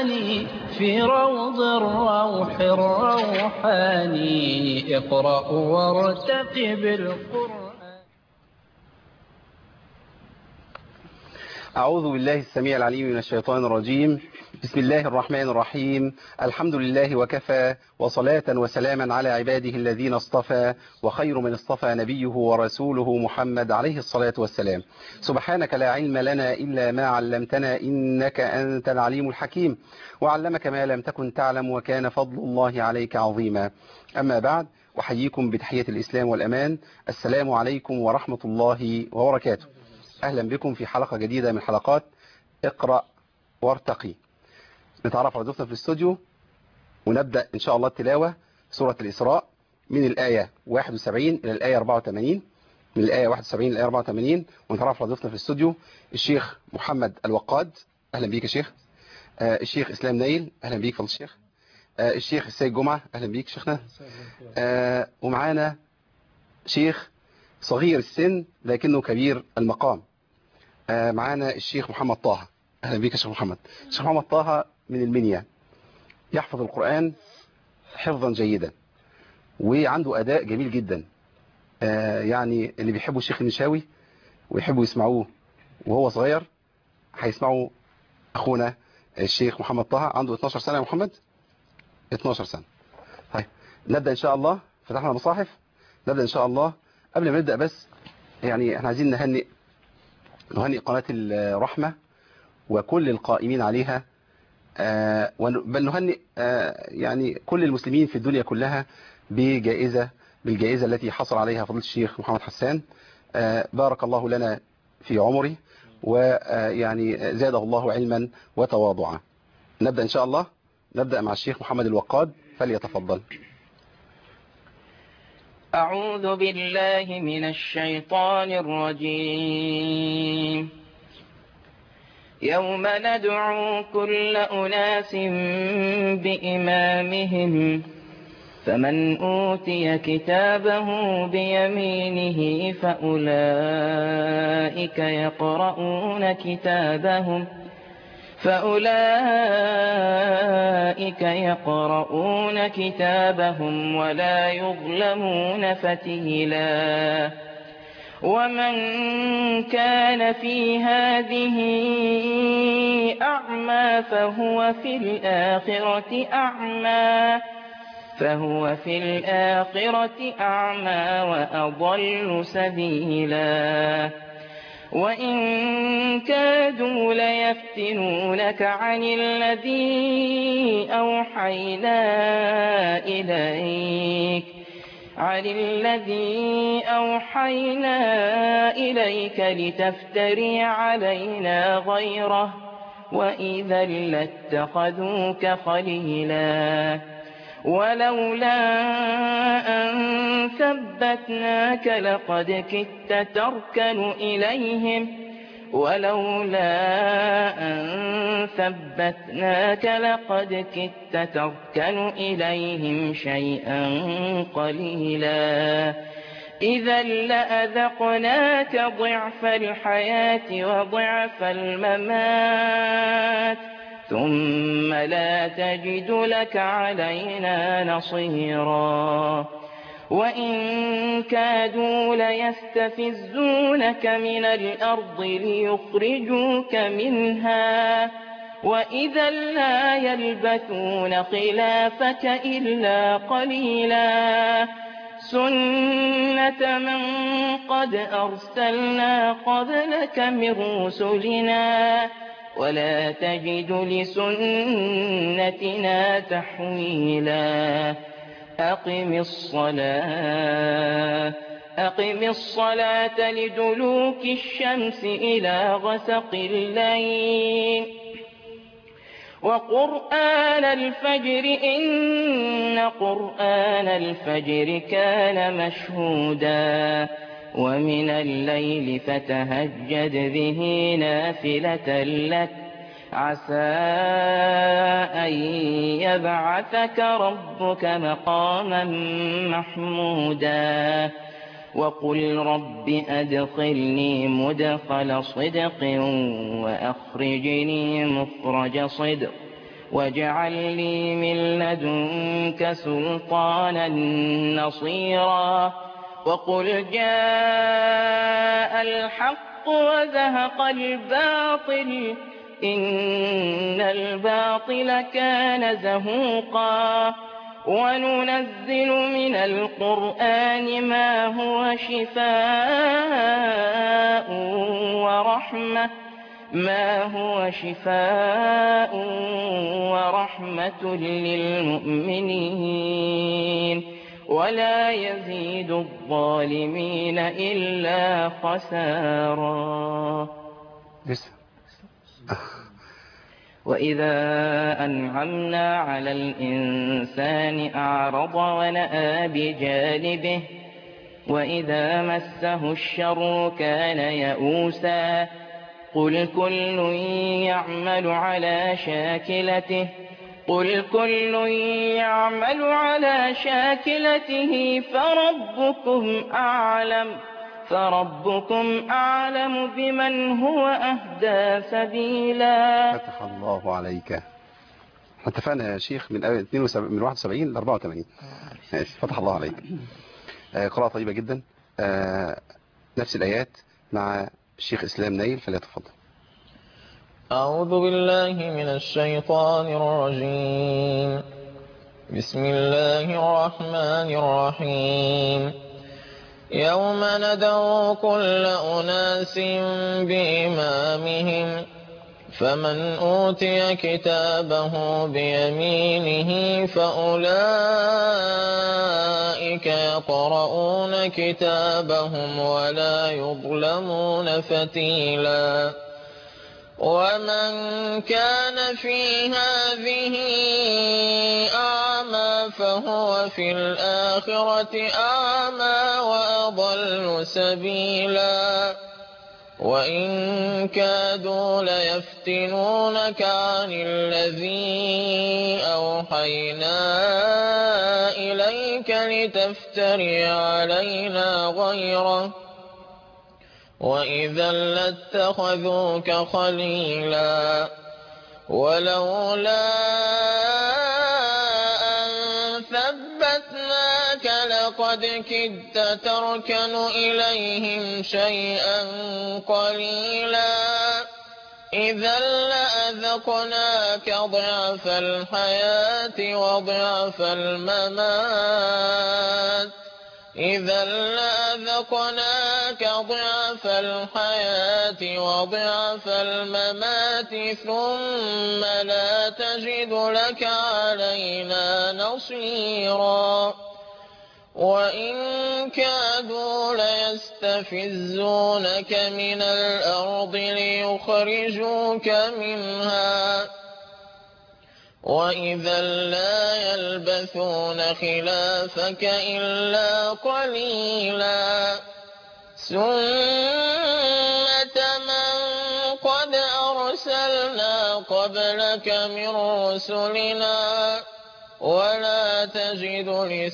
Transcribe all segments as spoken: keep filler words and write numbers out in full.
معاني في روض الروح الروحاني. اقرأ وارتقب القرآن. أعوذ بالله السميع العليم من الشيطان الرجيم. بسم الله الرحمن الرحيم. الحمد لله وكفى، وصلاة وسلاما على عباده الذين اصطفى، وخير من اصطفى نبيه ورسوله محمد عليه الصلاة والسلام. سبحانك لا علم لنا إلا ما علمتنا إنك أنت العليم الحكيم، وعلمك ما لم تكن تعلم، وكان فضل الله عليك عظيما. أما بعد، أحييكم بتحية الإسلام والأمان. السلام عليكم ورحمة الله وبركاته. أهلا بكم في حلقة جديدة من حلقات اقرأ وارتقي. نتعرف على ضيوفنا في الاستوديو ونبدأ إن شاء الله التلاوة سورة الإسراء من الآية واحد وسبعين إلى الآية أربعة وثمانين، من الآية واحد وسبعين إلى الآية أربعة وثمانين. ونتعرف على ضيوفنا في الاستوديو الشيخ محمد الوقاد. أهلا بيك يا شيخ. آه الشيخ إسلام نايل. أهلا بيك فضل الشيخ. آه الشيخ السيد جمعة. أهلا بيك شيخنا. آه ومعانا شيخ صغير السن لكنه كبير المقام. آه معانا الشيخ محمد طه. أهلا بيك يا شيخ محمد. الشيخ محمد طه من المنيا، يحفظ القرآن حفظا جيدا وعنده أداء جميل جدا. آه يعني اللي بيحبوا الشيخ النشاوي ويحبوا يسمعوه وهو صغير هيسمعوا أخونا الشيخ محمد طه. عنده اتناشر سنة يا محمد، اتناشر سنة. طيب نبدأ إن شاء الله. فتحنا المصاحف، نبدأ إن شاء الله. قبل ما نبدأ بس يعني احنا عايزين نهنئ نهنئ قناة الرحمة وكل القائمين عليها، آه بل نهنئ آه يعني كل المسلمين في الدنيا كلها بجائزة بالجائزة التي حصل عليها فضيلة الشيخ محمد حسان. آه بارك الله لنا في عمره ويعني زاده الله علما وتواضعا. نبدأ إن شاء الله. نبدأ مع الشيخ محمد الوقاد، فليتفضل. أعوذ بالله من الشيطان الرجيم. يوم ندعو كل أناس بإمامهم فمن أوتي كتابه بيمينه فأولئك يقرؤون كتابهم فأولئك يقرؤون كتابهم ولا يظلمون فتيلا. ومن كان في هذه أعمى فهو في الآخرة أعمى فهو في الآخرة أعمى وأضل سبيلا. وإن كادوا ليفتنونك عن الذي أوحينا إليك عن الذي أوحينا إليك لتفتري علينا غيره وإذا لاتخذوك خليلا. ولولا أن ثبتناك لقد كدت تركن إليهم ولولا أن ثبتناك لقد كدت تركن إليهم شيئا قليلا. إذا لأذقناك ضعف الحياة وضعف الممات ثم لا تجد لك علينا نصيرا. وإن كادوا ليستفزونك من الأرض ليخرجوك منها وإذا لا يلبثون خلافك إلا قليلا. سنة من قد أرسلنا قبلك من رسلنا ولا تجد لسنتنا تحويلا. أقم الصلاة أقم الصلاة لدلوك الشمس إلى غسق الليل وقرآن الفجر إن قرآن الفجر كان مشهودا. ومن الليل فتهجد به نافلة لك عسى أن يبعثك ربك مقاما محمودا. وقل رب أدخلني مدخل صدق وأخرجني مخرج صدق واجعل لي من لدنك سلطانا نصيرا وقل جاء الحق وزهق الباطل إن الباطل كان زهوقا وننزل من القرآن ما هو شفاء ورحمة ما هو شفاء ورحمة للمؤمنين ولا يزيد الظالمين إلا خسارا. وإذا أنعمنا على الإنسان أعرض ونأى بجانبه وإذا مسه الشر كان يئوسا قل كل يعمل على شاكلته قل كل يعمل على شاكلته فربكم أعلم فربكم أعلم بمن هو أهدى سبيلا. فتح الله عليك. اتفقنا يا شيخ من اثنين وسبعين من واحد وسبعين ل أربعة وثمانين. فتح الله عليك. آه قراءة طيبة جدا. آه نفس الآيات مع الشيخ إسلام نايل فليتفضل. أعوذ بالله من الشيطان الرجيم. بسم الله الرحمن الرحيم. يوم ندعو كل أناس بإمامهم فمن أوتي كتابه بيمينه فأولئك يقرؤون كتابهم ولا يظلمون فتيلا ومن كان في هذه أعمى فهو في الآخرة أعمى وأضل سبيلا وإن كادوا ليفتنونك عن الذي أوحينا إليك لتفتري علينا غيره وإذا لاتخذوك خليلا ولولا أن ثبتناك لقد كدت تركن إليهم شيئا قليلا إذا لأذقناك ضعف الحياة وضعف الممات إذا لأذقناك ضعف الحياة وضعف الممات ثم لا تجد لك علينا نصيرا وإن كادوا ليستفزونك من الأرض ليخرجوك منها وإذا لا يلبثون خلافك إلا قليلا سنة من قد أرسلنا قبلك من رسلنا ولا تجد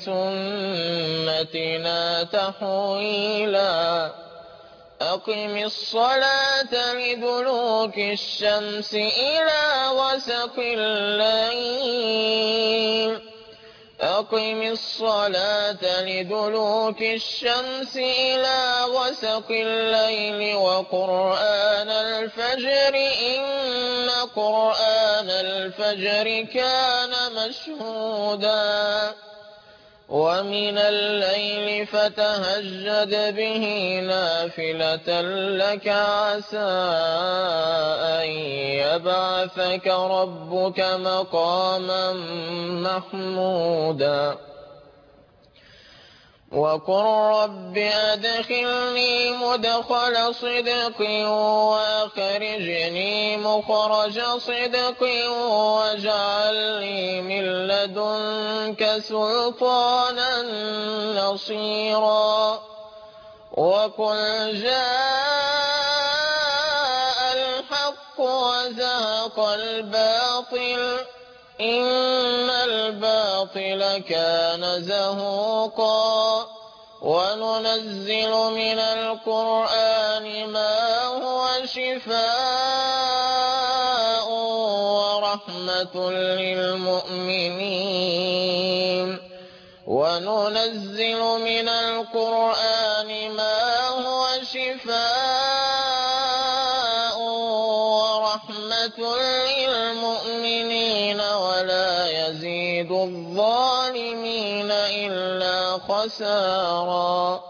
لسنتنا تحويلا أقم الصلاة لدلوك الشمس إلى غسق الليل أقم الصلاة لدلوك الشمس إلى غسق الليل وقرآن الفجر إن قرآن الفجر كان مشهودا ومن الليل فتهجد به نافلة لك عسى أن يبعثك ربك مقاما محمودا وقل رب أدخلني مدخل صدق وأخرجني مخرج صدق واجعل لي من لدنك سلطانا نصيرا وقل جاء الحق وزهق الباطل إن الباطل كان زهوقا وننزل من القرآن ما هو شفاء ورحمة للمؤمنين وننزل من القرآن ما هو شفاء ورحمة للمؤمنين ولا يزيد الظالمين إلا خسارا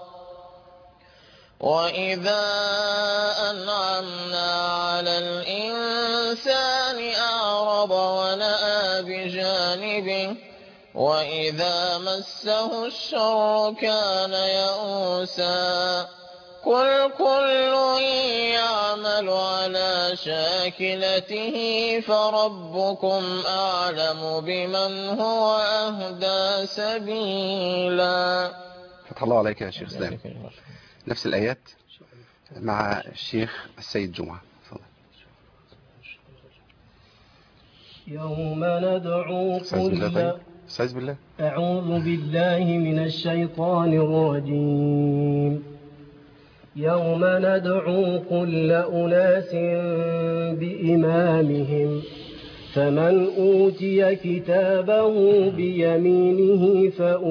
وإذا أنعمنا على الإنسان أعرض ونأى بجانبه وإذا مسه الشر كان يئوسا قل كل يعمل على شاكلته فربكم أعلم بمن هو أهدى سبيلا. فتح الله عليك يا شيخ اسلام. نفس الآيات مع الشيخ السيد جمعة. يوم ندعو كل استعذ بالله أعوذ بالله من الشيطان الرجيم. يوم ندعو كل أناس بإمامهم فمن أوتي كتابه بيمينه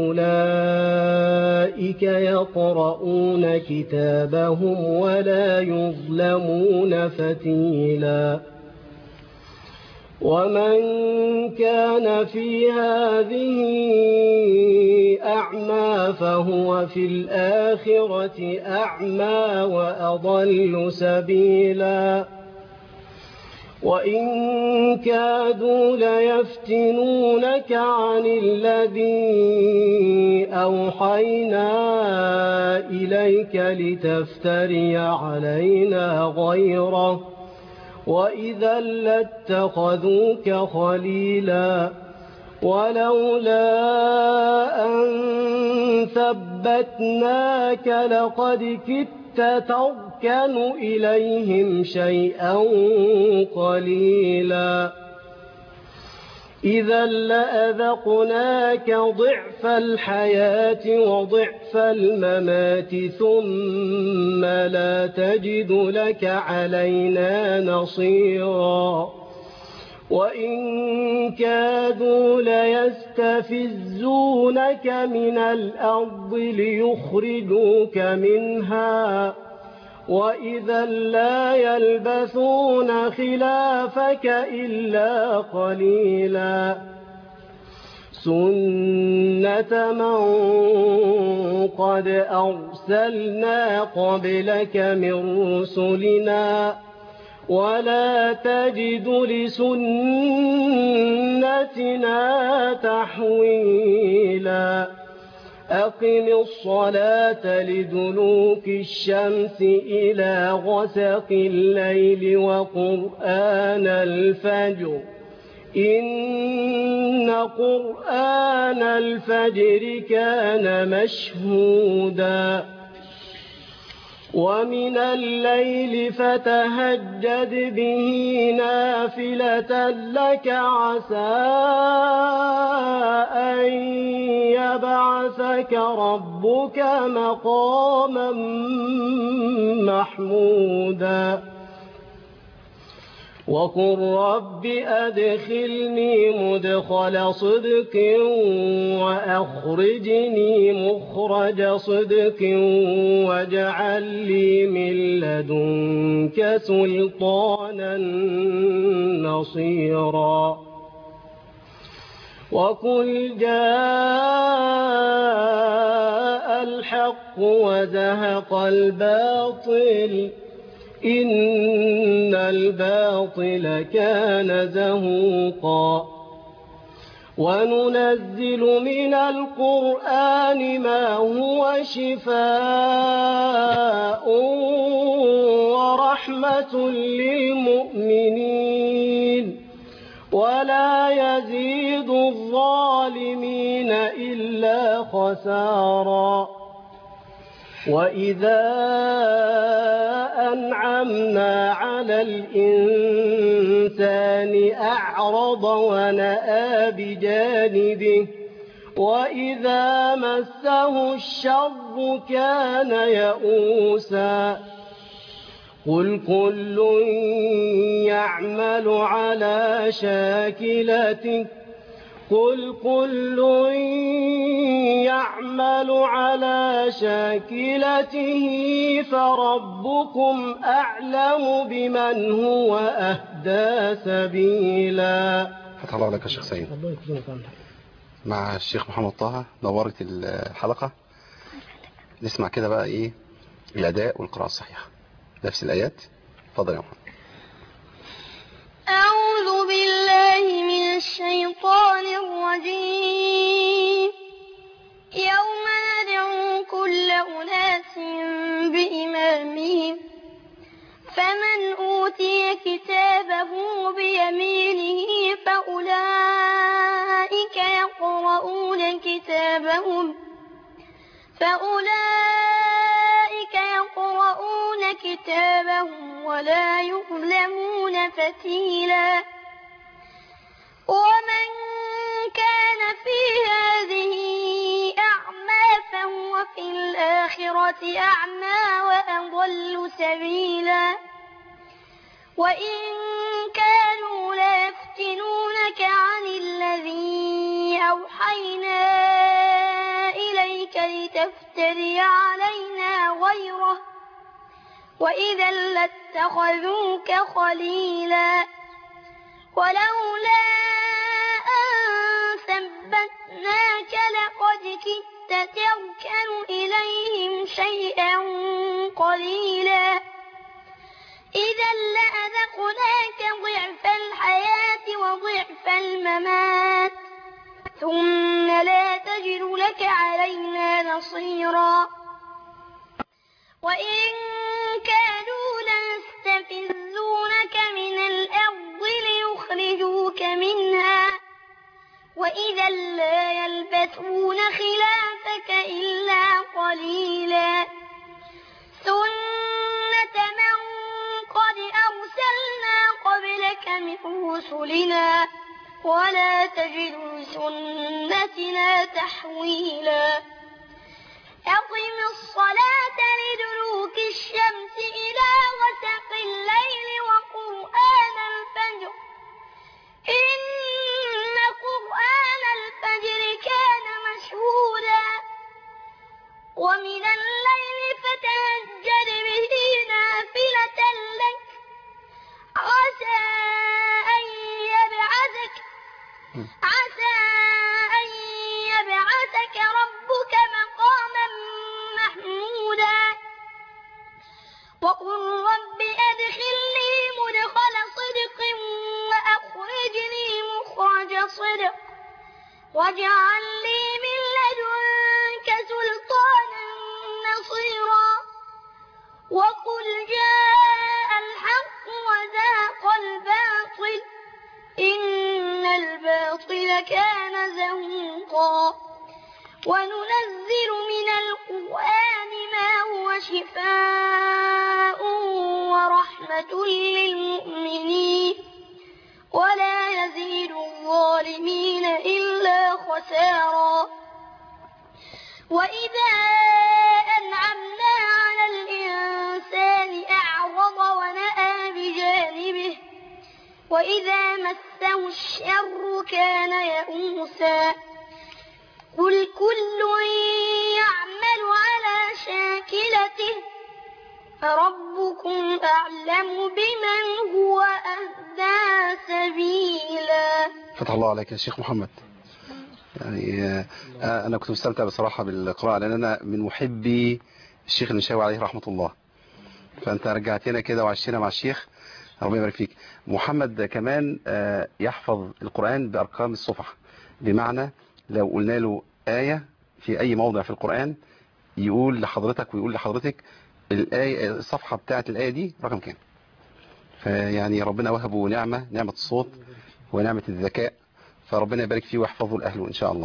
فأولئك يقرؤون كتابهم ولا يظلمون فتيلا. ومن كان في هذه أعمى فهو في الآخرة أعمى وأضل سبيلا. وإن كادوا ليفتنونك عن الذي أوحينا إليك لتفتري علينا غيره وإذا لاتخذوك خليلا. ولولا أن ثبتناك لقد كدت تركن إليهم شيئا قليلا. إذا لأذقناك ضعف الحياة وضعف الممات ثم لا تجد لك علينا نصيرا. وإن كادوا ليستفزونك من الأرض ليخرجوك منها وإذا لا يلبثون خلافك إلا قليلا. سنة من قد أرسلنا قبلك من رسلنا ولا تجد لسنتنا تحويلا. أقم الصلاة لدلوك الشمس إلى غسق الليل وقرآن الفجر إن قرآن الفجر كان مشهودا. ومن الليل فتهجد به نافلة لك عسى أن يبعثك ربك مقاما محمودا. وقل رب أدخلني مدخل صدق وأخرجني مخرج صدق واجعل لي من لدنك سلطانا نصيرا. وقل جاء الحق وزهق الباطل إن الباطل كان زهوقا. وننزل من القرآن ما هو شفاء ورحمة للمؤمنين ولا يزيد الظالمين إلا خسارا. وإذا أنعمنا على الإنسان أعرض ونأى بجانبه وإذا مسه الشر كان يئوسا. قل كل يعمل على شاكلته قل كل يعمل على شاكلته فربكم أعلم بمن هو أهدى سبيلا. فتح الله عليك يا شيخ سعيد. الله يكرمك. مع الشيخ محمد طه نورت الحلقة. نسمع كده بقى ايه الأداء والقراءة الصحيحة نفس الآيات. اتفضل يا محمد. أعوذ بالله من الشيطان الرجيم. يوم ندعو كل أناس بإمامهم فمن أوتي كتابه بيمينه فأولئك يقرؤون كتابهم فأولئك يقرؤون كتابهم ولا يظلمون فتيلا. ومن كان في هذه أعمى فهو في الآخرة أعمى وأضل سبيلا. وإن كانوا ليفتنونك عن الذي أوحينا إليك لتفتري علينا غيره وإذا لاتخذوك خليلا. ولولا أن ثبتناك لقد كدت تركن إليهم شيئا قليلا. إذا لأذقناك ضعف الحياة وضعف الممات ثم لا تجد لك علينا نصيرا. وإن كانوا ليستفزونك من الأرض ليخرجوك منها وإذا لا يلبثون خلافك إلا قليلا. سنة من قد أرسلنا قبلك من رسلنا ولا تجد لسنتنا تحويلا. أقم الصلاة لدلوك الشمس إلى غسق الليل وقرآن الفجر إن قرآن الفجر كان مشهودا. ومن الليل فتهجد به نافلة لك عسى أن يبعثك عسى أن يبعثك ربك مقاما محمودا. وقل رب أدخلني مدخل صدق وأخرجني مخرج صدق واجعل لي من لدنك سلطانا نصيرا. وقل جاء الحق وزهق الباطل إن الباطل كان زهوقا. وننزل من القرآن ما هو شفاء ورحمة للمؤمنين ولا يزيد الظالمين إلا خسارا. وإذا أنعمنا على الإنسان أعرض ونأى بجانبه وإذا مسه الشر كان يئوسا. قل كل يعمل على شاكلته فربكم أعلم بمن هو أهدى سبيلا. فتح الله عليك يا شيخ محمد. يعني آه أنا كنت مستمتع بصراحة بالقراءة لأن أنا من محبي الشيخ المنشاوي عليه رحمة الله. فأنت رجعتنا كده وعشينا مع الشيخ ربنا يبارك فيك. محمد كمان آه يحفظ القرآن بأرقام الصفح، بمعنى لو قلنا له آية في أي موضع في القرآن يقول لحضرتك ويقول لحضرتك الآية الصفحة بتاعت الآية دي رقم كام. فيعني ربنا وهبه نعمة نعمة الصوت ونعمة الذكاء، فربنا يبارك فيه ويحفظه لأهله إن شاء الله.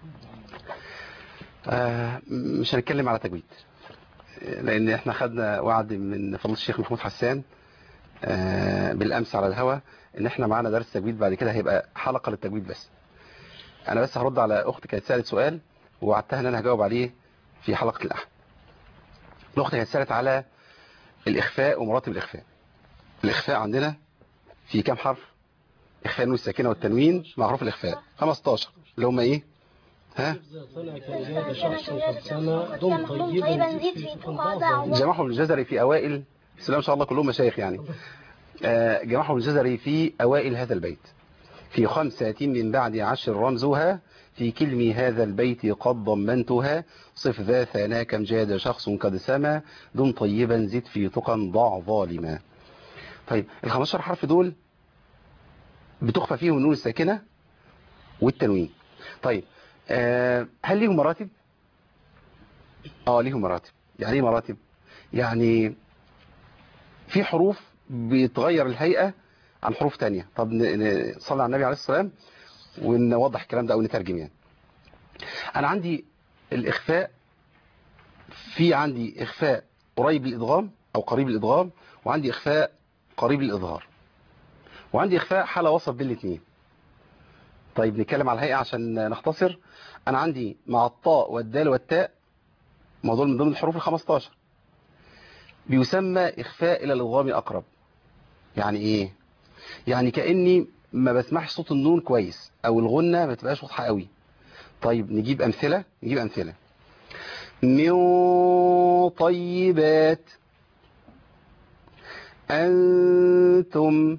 آه مش هنتكلم على تجويد لأن احنا خدنا وعد من فضل الشيخ محمود حسان آه بالأمس على الهوى إن احنا معانا درس تجويد بعد كده هيبقى حلقة للتجويد بس. أنا بس هرد على أختي كانت سألت سؤال ووعدتها إن أنا هجاوب عليه في حلقة الأحد. الأخت كانت سألت على الإخفاء ومراتب الإخفاء. الإخفاء عندنا في كام حرف؟ إخفاء النون الساكنة والتنوين مع حروف الإخفاء خمستاشر اللي هم إيه؟ ها؟ جمعهم الجزري في أوائل، بسم الله ما شاء الله كلهم مشايخ يعني. آه جمعهم الجزري في أوائل هذا البيت: في خمسة من بعد عشر رمزها، في كلم هذا البيت قد ضمنتها، صف ذا ثنا كم جاد شخص قد سما، دم طيبا زد في تقى ضع ظالما. طيب ال خمستاشر حرف دول بتخفى فيهم النون الساكنة والتنوين. طيب آه هل ليهم مراتب؟ اه ليهم مراتب. يعني ايه مراتب؟ يعني في حروف بيتغير الهيئة عن حروف تانية. طب نصلي على النبي عليه الصلاة والسلام ونوضح الكلام ده او نترجم. يعني انا عندي الاخفاء، في عندي اخفاء قريب للادغام او قريب للادغام، وعندي اخفاء قريب للاظهار، وعندي اخفاء حالة وسط بين الاثنين. طيب نتكلم على الهيئة عشان نختصر. انا عندي مع الطاء والدال والتاء، موضوع من ضمن الحروف الخمستاشر، بيسمى اخفاء الى الادغام اقرب. يعني ايه؟ يعني كأني ما بسمعش صوت النون كويس او الغنة ما تبقاش واضحة قوي. طيب نجيب امثلة نجيب امثلة من طيبات، انتم،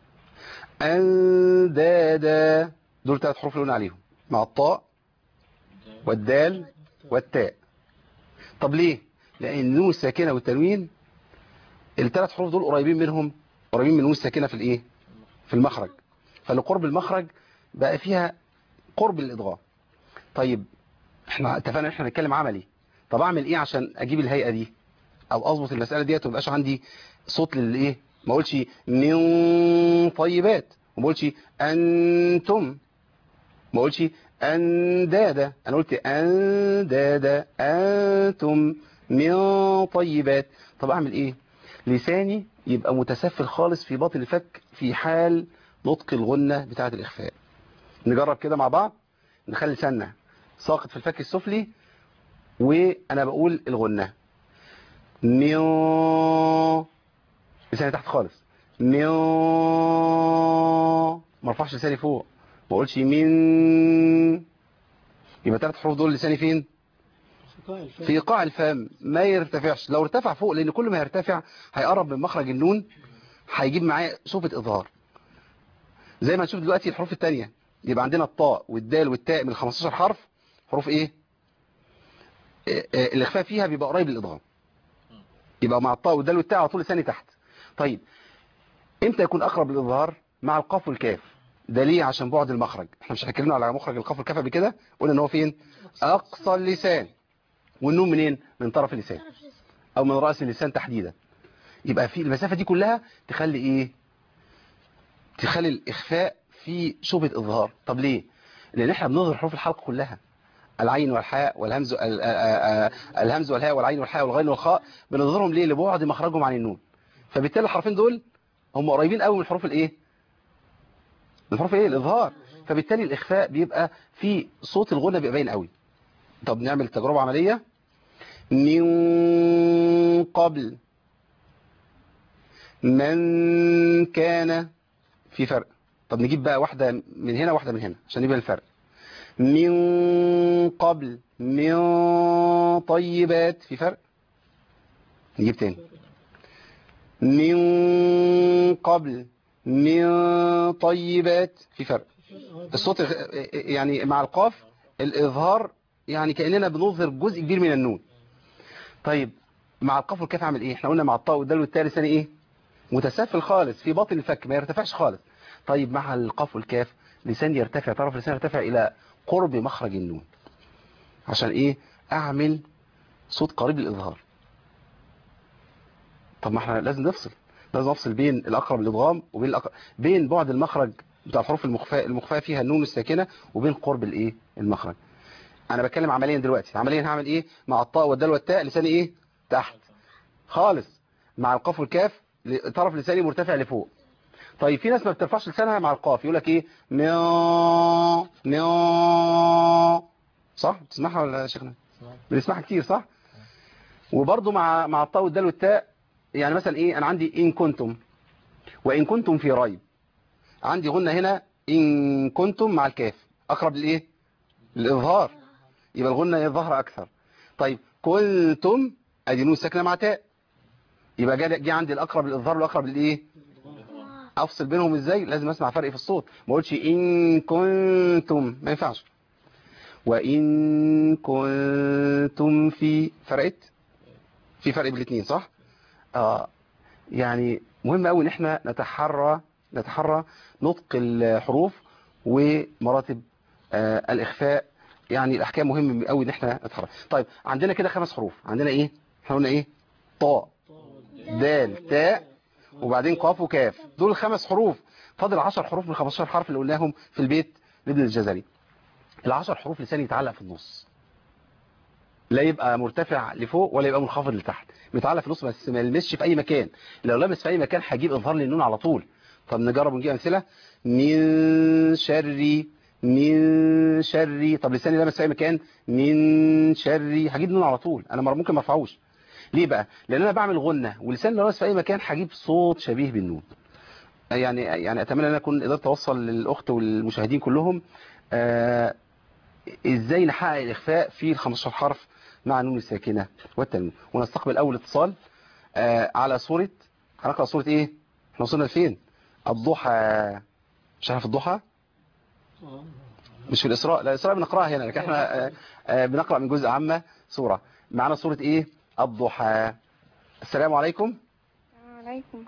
اندادا، دول ثلاث حروف اللي قلنا عليهم مع الطاء والدال والتاء. طب ليه؟ لان النون الساكنة والتنوين الثلاث حروف دول قريبين منهم، قريبين من النون الساكنة في الايه؟ في المخرج. فلقرب المخرج بقى فيها قرب الادغام. طيب احنا اتفقنا احنا هنتكلم عملي. طب اعمل ايه عشان اجيب الهيئة دي او اظبط المسألة ديت وما يبقاش عندي صوت للايه؟ ما اقولش من طيبات، وما اقولش انتم، ما اقولش اندادا، انا قلت اندادا، انتم من طيبات. طب اعمل ايه؟ لساني يبقى متسفل خالص في باطن الفك في حال نطق الغنة بتاعة الإخفاء. نجرب كده مع بعض. نخلي لساننا ساقط في الفك السفلي وأنا بقول الغنة. ميو، لساني تحت خالص. ميو، ما ارفعش لساني فوق، ما اقولش من. يبقى ثلاث حروف دول لساني فين؟ في قاع الفم، ما يرتفعش. لو ارتفع فوق، لأن كل ما يرتفع هيقرب من مخرج النون، هيجيب معايا صوفة إظهار. زي ما نشوف دلوقتي الحروف التانية، يبقى عندنا الطاء والدال والتاء من خمستاشر حرف حروف ايه؟ الإخفاء فيها بيبقى قريب للإدغام. يبقى مع الطاء والدال والتاء على طول لساني تحت. طيب امتى يكون أقرب للإظهار؟ مع القاف والكاف. ده ليه؟ عشان بعد المخرج. احنا مش هنتكلم على مخرج القاف والكاف قبل كده، قلنا ان هو فين؟ أقصى اللسان. والنون منين؟ من طرف اللسان او من رأس اللسان تحديدا. يبقى في المسافة دي كلها تخلي ايه؟ تخلي الإخفاء في شبهة إظهار. طب ليه؟ لأن احنا بنظهر حروف الحلق كلها، العين والحاء والهمز، الهمز والهاء والعين والحاء والغين والخاء، بنظهرهم ليه؟ لبعد مخرجهم عن النون. فبالتالي الحرفين دول هم قريبين قوي من الحروف الايه؟ من الحروف ايه؟ الإظهار. فبالتالي الإخفاء بيبقى في صوت الغنة بيبقى باين قوي. طب نعمل تجربة عملية. من قبل، من كان، في فرق. طب نجيب بقى واحدة من هنا واحدة من هنا عشان يبقى الفرق. من قبل، من طيبات، في فرق. نجيب تاني. من قبل، من طيبات، في فرق. الصوت يعني مع القاف الإظهار يعني كأننا بنظهر جزء كبير من النون. طيب مع القاف والكاف اعمل ايه؟ احنا قلنا مع الطاء والدال والتاء لساني ايه؟ متسفل خالص في باطن الفك، ما يرتفعش خالص. طيب مع القاف والكاف لساني يرتفع، طرف لساني يرتفع الى قرب مخرج النون. عشان ايه؟ اعمل صوت قريب للاظهار. طب ما احنا لازم نفصل، لازم نفصل بين الاقرب للادغام وبين الأقرب، بين بعد المخرج بتاع الحروف المخفاه المخفاه فيها النون الساكنه، وبين قرب الايه؟ المخرج. انا بتكلم عمليا دلوقتي. عمليا هعمل ايه؟ مع الطاء والدال والتاء لساني ايه؟ تحت خالص. مع القاف والكاف طرف لساني مرتفع لفوق. طيب في ناس ما بترفعش لسانها مع القاف، يقول لك ايه؟ ميو ميو، صح؟ بتسمعها ولا يا شيخنا؟ بنسمعها كتير صح؟ وبرضه مع مع الطاء والدال والتاء يعني مثلا ايه، انا عندي ان كنتم وان كنتم في ريب، عندي غنة هنا ان كنتم مع الكاف اقرب للايه، للاظهار، يبقى الغنة هي الظهر اكثر. طيب كنتم ادي نون ساكنه مع تاء، يبقى جه جه عندي الاقرب للاظهار والاقرب للايه، افصل بينهم ازاي؟ لازم اسمع فرق في الصوت، ما اقولش ان كنتم، ما ينفعش. وان كنتم في، فرقت في فرق بين الاثنين صح؟ اه يعني مهم قوي ان احنا نتحرى نتحرى نطق الحروف ومراتب آه الاخفاء، يعني الاحكام مهم قوي ان احنا نتحرى. طيب عندنا كده خمس حروف، عندنا ايه، احنا قلنا ايه، طاء دال تاء وبعدين قاف وكاف، دول خمس حروف. فاضل عشر حروف من خمستاشر حرف اللي قلناهم في البيت لابن الجزري. العشر حروف لسان يتعلق في النص، لا يبقى مرتفع لفوق ولا يبقى منخفض لتحت، بيتعلق في النص بس ما يلمسش في اي مكان. لو لمس في اي مكان هجيب اظهار للنون على طول. طب نجرب ونجيب امثله. من شر، من شر، طب لساني لمس في اي مكان، من شر، هجيب نون على طول، انا ممكن ما ارفعوش. ليه بقى؟ لان انا بعمل غنه ولساني لو لمس في اي مكان هجيب صوت شبيه بالنون. يعني يعني اتمنى ان انا اكون قدرت اوصل للاخت والمشاهدين كلهم آه ازاي نحقق الاخفاء في ال خمستاشر حرف مع النون الساكنه والتنوين. ونستقبل اول اتصال آه على صوره، هنقرا صوره ايه، احنا وصلنا لفين؟ الضحى، مش عارف الضحى مش في الاسراء، لا الاسراء بنقراها هنا، لكن احنا آه آه بنقرا من جزء عامه سوره. معانا صوره ايه، الضحى. السلام عليكم. السلام عليكم.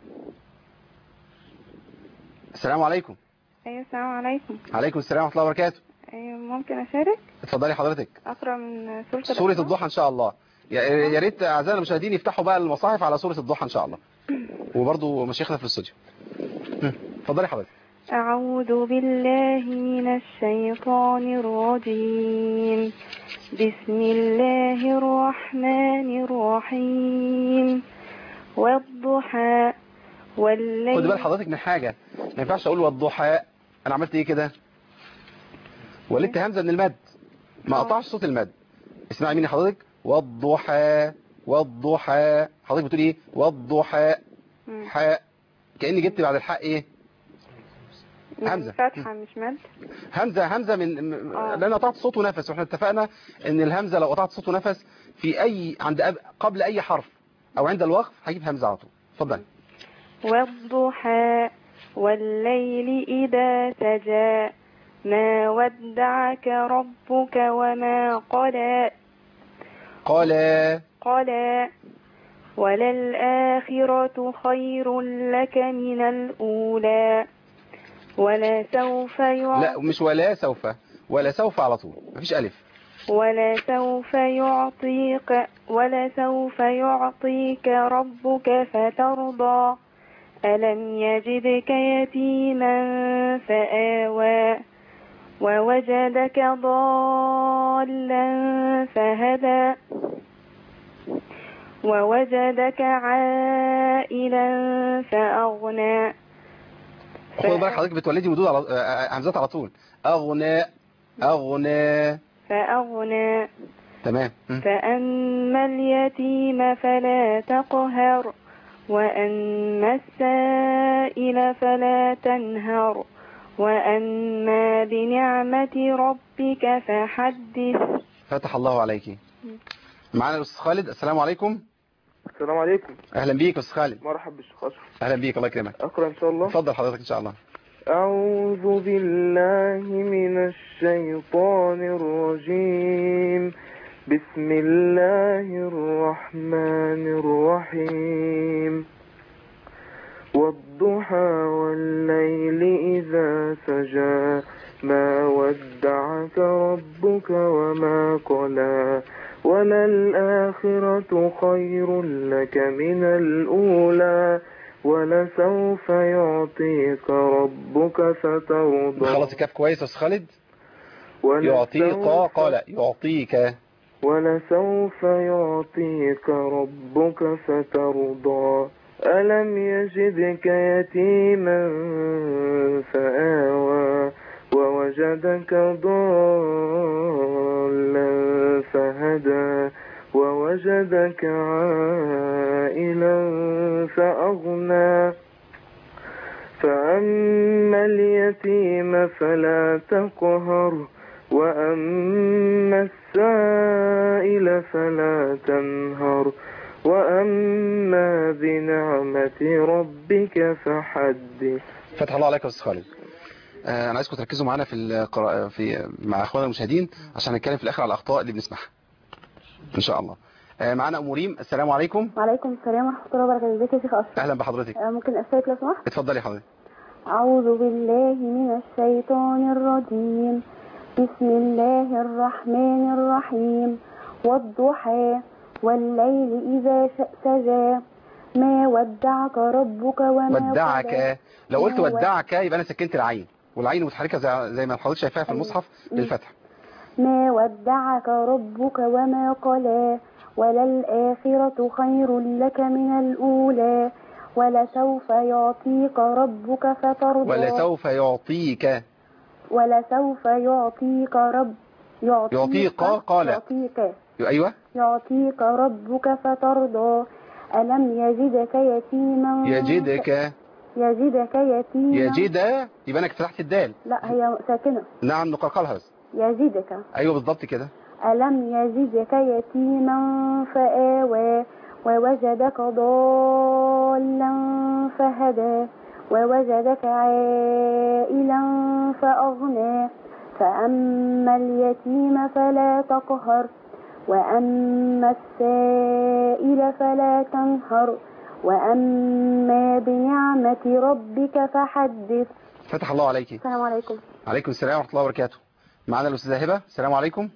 السلام عليكم. ايوه السلام عليكم. عليكم السلام ورحمه الله وبركاته. ايوه ممكن اشارك؟ اتفضلي حضرتك. اقرا من سوره سوره الضحى. الضحى ان شاء الله. يا يا ريت اعزائنا المشاهدين يفتحوا بقى المصاحف على سوره الضحى ان شاء الله، وبرضه مشايخنا في الاستوديو. اتفضلي حضرتك. اعوذ بالله من الشيطان الرجيم. بسم الله الرحمن الرحيم. والضحى والليل. خد بال حضرتك من حاجه، ما ينفعش اقول والضحى، انا عملت ايه كده، ولدت همزه من المد، ما قطعش صوت المد. اسمعي مني حضرتك، والضحى والضحى، حضرتك بتقول ايه، والضحى حاء، كاني جبت بعد الحاء ايه، همزه فتحه مش مد. همزه همزه من لان قطعت صوت ونفس، واحنا اتفقنا ان الهمزه لو قطعت صوت ونفس في اي عند أب... قبل اي حرف او عند الوقف هجيب همزه على طول. اتفضل. والضحى والليل إذا سجى ما ودعك ربك وما قلى. قال قال وللآخرة خير لك من الأولى ولسوف يعطيك. لا مش ولا سوف، ولا سوف على طول مفيش ألف. ولسوف يعطيك ولسوف يعطيك ربك فترضى ألم يجدك يتيما فآوى ووجدك ضالا فهدى ووجدك عائلا فأغنى. خد بالك حضرتك بتولدي مدود على همزات على طول. أغنى أغنى فأغنى. تمام. فأما اليتيم فلا تقهر وأما السائل فلا تنهر وأما بنعمة ربك فحدث. فتح الله عليك. معنا الأستاذ خالد. السلام عليكم. السلام عليكم. أهلا بيك أستاذ خالد. مرحبا بالشيخ أشرف. أهلا بيك الله يكرمك. أقرأ إن شاء الله. اتفضل حضرتك إن شاء الله. أعوذ بالله من الشيطان الرجيم. بسم الله الرحمن الرحيم. والضحى والليل إذا سجى ما ودعك ربك وما قلى وللآخرة خير لك من الأولى ولسوف يعطيك ربك فترضى. خلاص الكاف كويس يا أستاذ خالد. يعطيك قال يعطيك. ولسوف يعطيك ربك فترضى ألم يجدك يتيما فآوى ووجدك ضالا فهدى ووجدك عائلا فأغنى فأما اليتيم فلا تقهر وأما السائل فلا تنهر وأما بنعمة ربك فحدث. فتح الله عليك يا أستاذ خالد. آه أنا عايزكم تركزوا معانا في القراءة في مع أخواننا المشاهدين عشان نتكلم في الآخر على الأخطاء اللي بنسمعها إن شاء الله. آه معانا أم ريم. السلام عليكم. وعليكم السلام ورحمة الله وبركاته. ازيك يا شيخ أشرف؟ أهلا بحضرتك. آه ممكن أسألك لو سمحت؟ اتفضلي حضرتك. أعوذ بالله من الشيطان الرجيم. بسم الله الرحمن الرحيم. والضحى والليل إذا سجى ما ودعك ربك وما ودعك قلى. لو قلت ما ودعك يبقى أنا سكنت العين والعين متحركة زي, زي ما حضرتك شايفاها في المصحف للفتح. ما ودعك ربك وما قلى وللآخرة خير لك من الأولى ولسوف يعطيك ربك فترضى. ولسوف يعطيك ولسوف يعطيك رب يعطيك, يعطيك قال يعطيك أيوة يعطيك ربك فترضى. ألم يجدك يتيما يجدك يجدك يتيما يجد يبقى أنا فتحت الدال. لا هي ساكنة. نعم نقلقلها بس. يجدك أيوة بالضبط كده. ألم يجدك يتيما فآوى ووجدك ضالا فهدى ووجدك عائلا فأغنى فأما اليتيم فلا تقهر وأما السائل فلا تنهر وأما بنعمة ربك فحدث. فتح الله عليك. السلام عليكم. عليكم السلام ورحمة الله وبركاته. معنا الأستاذة هبة. السلام عليكم.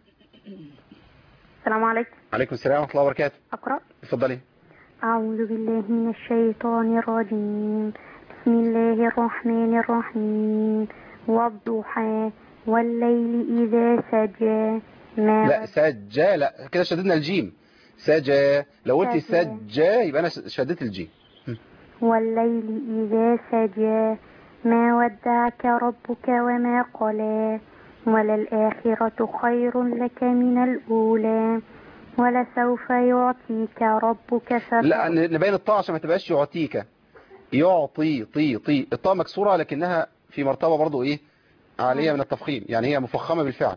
السلام عليكم. عليكم السلام ورحمة الله وبركاته. أقرأ. اتفضلي. أعوذ بالله من الشيطان الرجيم. بسم الله الرحمن الرحيم. والضحى والليل إذا سجى ما لا سجى لا كده شددنا الجيم. سجى لو قلت سجى يبقى أنا شددت الجيم. والليل إذا سجى ما ودعك ربك وما قلى وللآخرة خير لك من الأولى ولسوف يعطيك ربك فترضى. لا نبين الطاء عشان ما تبقاش يعطيك. يعطي طي طي الطاء مكسورة لكنها في مرتبة برضو ايه عالية من التفخيم يعني هي مفخمة بالفعل.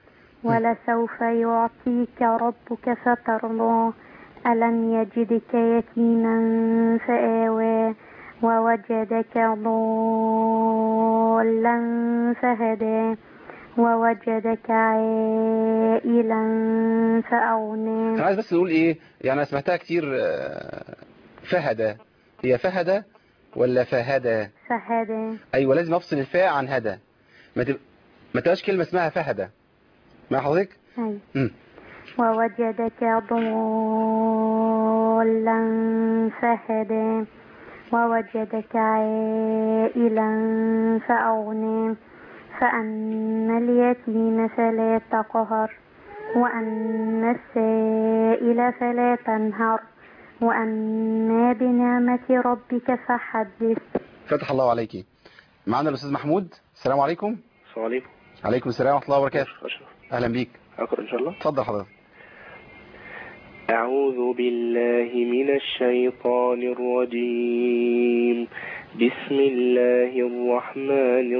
ولسوف يعطيك ربك فترضى. ألم يجدك يتيما فآوى ووجدك ضالا فهدى ووجدك عائلا فأغنى. أنا عايز بس نقول إيه يعني أنا سمعتها كتير فهدى. هي فهدى ولا فهدى؟ فهدى. أيوة لازم أفصل الفاء عن هدى. ما تب... ما تبقاش كلمة اسمها فهدى مع حضرتك؟ أيوة. ووجدك ضالا فهدى ووجدك عائلا فأغنى فأما اليتيم فلا تقهر وأما السائل فلا تنهر وأما بنعمة ربك فحدث. فتح الله عليك. معنا الأستاذ محمود. السلام عليكم. السلام عليكم. عليكم السلام ورحمة الله وبركاته. أهلا بيك. أقرأ إن شاء الله. اتفضل حضرتك. أعوذ بالله من الشيطان الرجيم. بسم الله الرحمن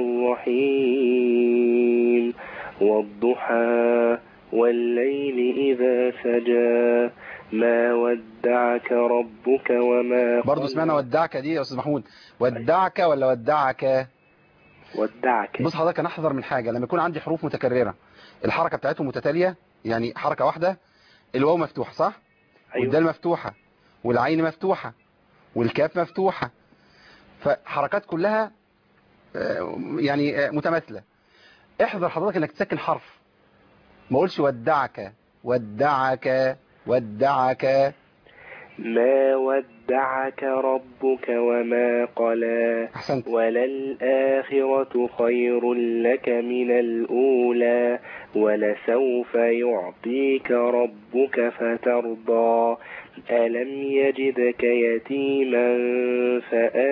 الرحيم. والضحى والليل إذا سجى ما ودعك ربك وما برضو سمعنا ودعك دي يا أستاذ محمود. ودعك ولا ودعك؟ ودعك. بص حضرتك أنا أحذر من حاجة لما يكون عندي حروف متكررة الحركة بتاعتهم متتالية يعني حركة واحدة. الواو مفتوحة صح؟ أيوة. والدال مفتوحة والعين مفتوحة والكاف مفتوحة فحركات كلها يعني متماثلة. احذر حضرتك انك تسكن حرف ما اقولش ودعك ودعك ودعك. ما ودعك ربك وما قلى. أحسنت. وللآخرة خير لك من الأولى ولسوف يعطيك ربك فترضى. ألم يجدك يتيما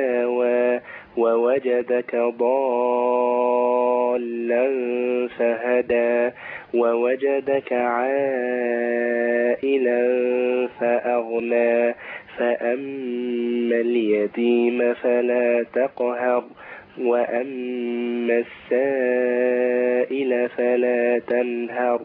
فآوى ووجدك ضالا فهدى فهدى ووجدك عائلا فأغنى فأما اليتيم فلا تقهر وأما السائل فلا تنهر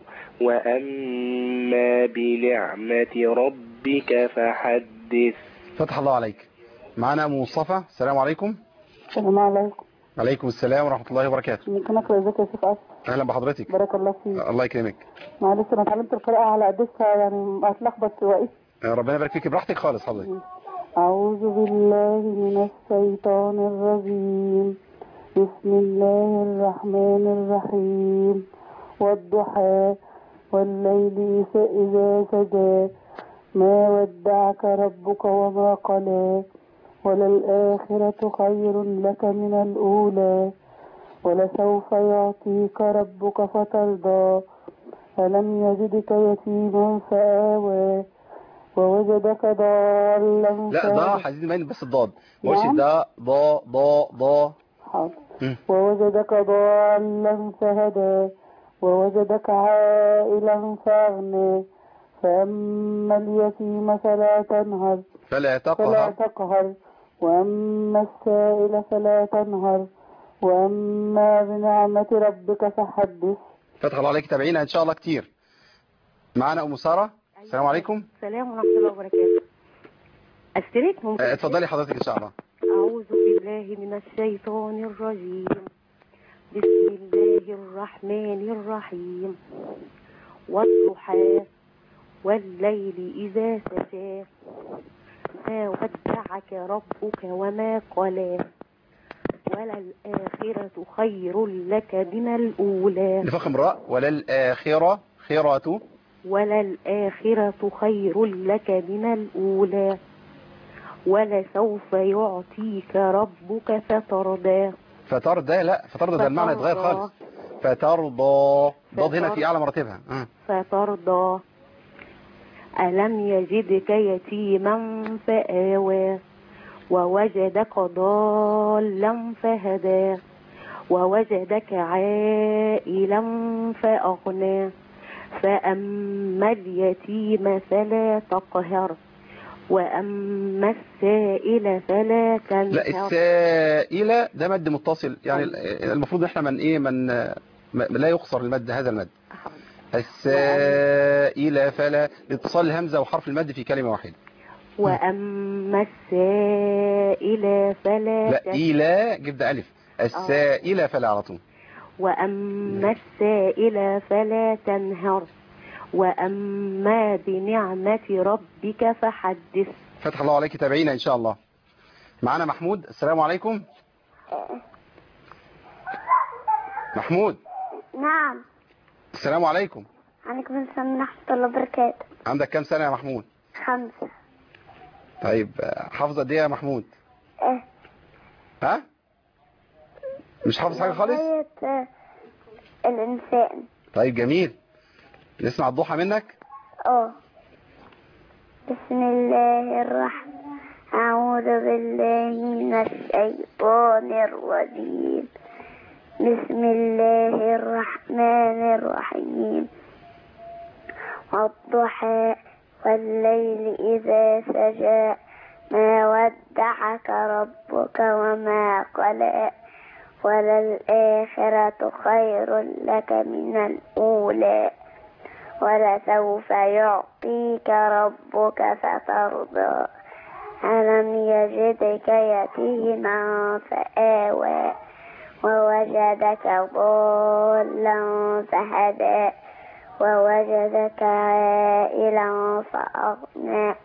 وأما بنعمة ربك فحدث. فتح الله عليك. معنا أم مصطفى. السلام عليكم. السلام عليكم. عليكم السلام ورحمة الله وبركاته. ممكن أقرأ ازيك يا شيخ أسد؟ أهلا بحضرتك. بارك الله فيك. الله يكرمك. معلش أنا اتعلمت القراءة على قدسها يعني هتلخبط شوية. ربنا يبارك فيك. براحتك خالص حضرتك. أعوذ بالله من الشيطان الرجيم. بسم الله الرحمن الرحيم. والضحى والليل إذا سجى ما ودعك ربك وما قلى وللآخرة خير لك من الأولى ولسوف يعطيك ربك فترضى ألم يجدك يتيما فآوى ووجدك ضالا لا ضاء حديد باين بس الضاد مش ده ضاء ضاء ضاء. حاضر. ووجدك ضالا فهدى ووجدك عائلا فأغنى فأما اليتيم فلا تنهر فلا تقهر فلا تقهر وأما السائل فلا تنهر وأما بنعمة ربك فحدث. فتح الله عليك. تابعينا إن شاء الله كتير. معنا أم سارة. السلام عليكم. السلام ورحمة الله وبركاته. أشترك ممكن؟ اتفضلي حضرتك إن شاء الله. أعوذ بالله من الشيطان الرجيم. بسم الله الرحمن الرحيم. والضحى والليل إذا سجى ما ودعك ربك وما قلى وللآخرة خير لك من الأولى. نفخم راء. وللآخرة خيرات وللآخرة خير لك من الأولى ولسوف يعطيك ربك فترضى. فترضى لا فترضى ده المعنى يتغير خالص. فترضى ضاد هنا في أعلى مراتبها. أه. فترضى ألم يجدك يتيما فآوى ووجدك ضالا فهدى ووجدك عائلا فأغنى فأما اليتيم فلا تقهر وأما السائل فلا تنهر. لا السائل ده مد متصل يعني المفروض احنا من ايه من لا يقصر المد هذا المد. السائل فلا اتصال الهمزة وحرف المد في كلمة واحدة. وأما السائل فلا لا إلى جبت ألف. السائل فلا على طول. وأما السائل فلا تنهر وأما بنعمة ربك فحدث. فتح الله عليك. تابعينا إن شاء الله. معنا محمود. السلام عليكم. محمود. نعم. السلام عليكم. عليكم السلام ورحمة الله وبركاته. عندك كام سنة يا محمود؟ خمسة. طيب حافظ قد ايه يا محمود؟ ايه. ها؟ مش حافظ حاجة خالص؟ الإنسان. طيب جميل. نسمع الضحى منك؟ اه. بسم الله الرحمن. أعوذ بالله من الشيطان الرجيم. بسم الله الرحمن الرحيم. والضحى والليل إذا سجى ما ودعك ربك وما قلى وللآخرة خير لك من الأولى ولسوف يعطيك ربك فترضى ألم يجدك يتيما فآوى ووجدك ضالا فهدى ووجدك عائلا فأغنى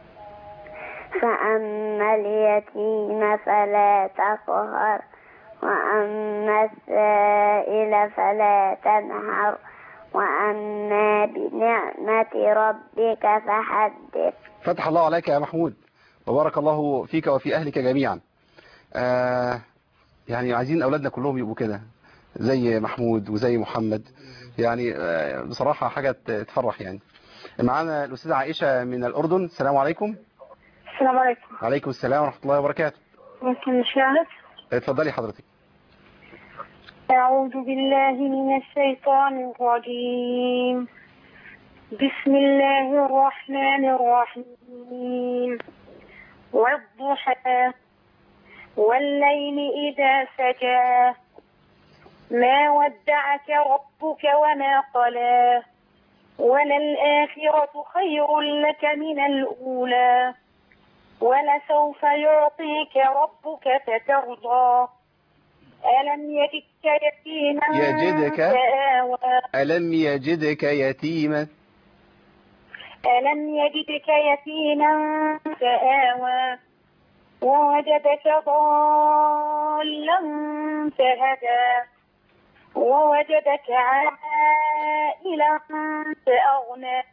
فأما اليتيم فلا تقهر وأما السائل فلا تنهر وأما بنعمة ربك فحدث. فتح الله عليك يا محمود وبارك الله فيك وفي أهلك جميعا. آه يعني عايزين أولادنا كلهم يبقوا كده زي محمود وزي محمد يعني آه بصراحة حاجة تفرح يعني. معانا الأستاذة عائشة من الأردن. السلام عليكم. السلام عليكم. عليكم السلام ورحمة الله وبركاته. ممكن نشارك؟ اتفضلي حضرتك. أعوذ بالله من الشيطان الرجيم. بسم الله الرحمن الرحيم. والضحى والليل إذا سجى ما ودعك ربك وما قلى وللآخرة خير لك من الأولى ولسوف يعطيك ربك فترضى ألم يجدك يتيما يجدك فآوى ألم يجدك يتيما ألم يجدك يتيما فآوى ووجدك ضالا فهدى ووجدك عائلا فأغنى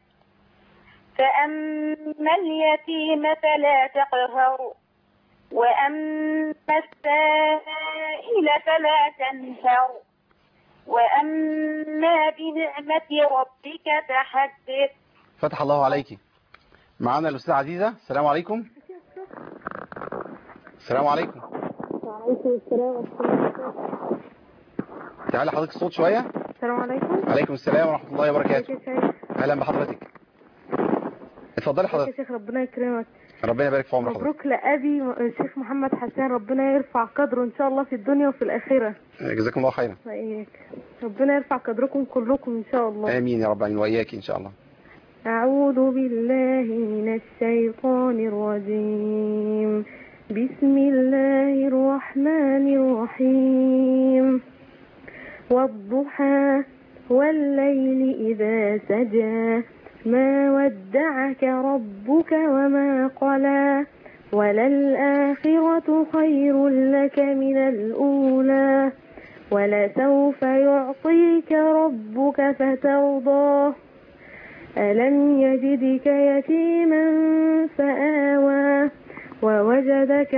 فأما اليتيم فلا تقهر وأما السائل فلا تنهر وأما بنعمة ربك فحدث. فتح الله عليك. معنا الأستاذة عزيزة. السلام عليكم. السلام عليكم. وعليكم السلام ورحمة الله. تعالى حضرتك الصوت شوية. السلام عليكم. عليكم السلام ورحمة الله وبركاته. أهلا بحضرتك. اتفضلي حضرتك. يا شيخ ربنا يكرمك. ربنا يبارك في عمرك. مبروك لأبي الشيخ محمد حسان، ربنا يرفع قدره إن شاء الله في الدنيا وفي الآخرة. جزاكم الله خيرا. ربنا يرفع قدركم كلكم إن شاء الله. آمين يا رب العالمين وإياك إن شاء الله. أعوذ بالله من الشيطان الرجيم. بسم الله الرحمن الرحيم. والضحى والليل إذا سجى ما ودعك ربك وما قلى وللآخرة خير لك من الأولى ولسوف يعطيك ربك فترضى ألم يجدك يتيما فآوى ووجدك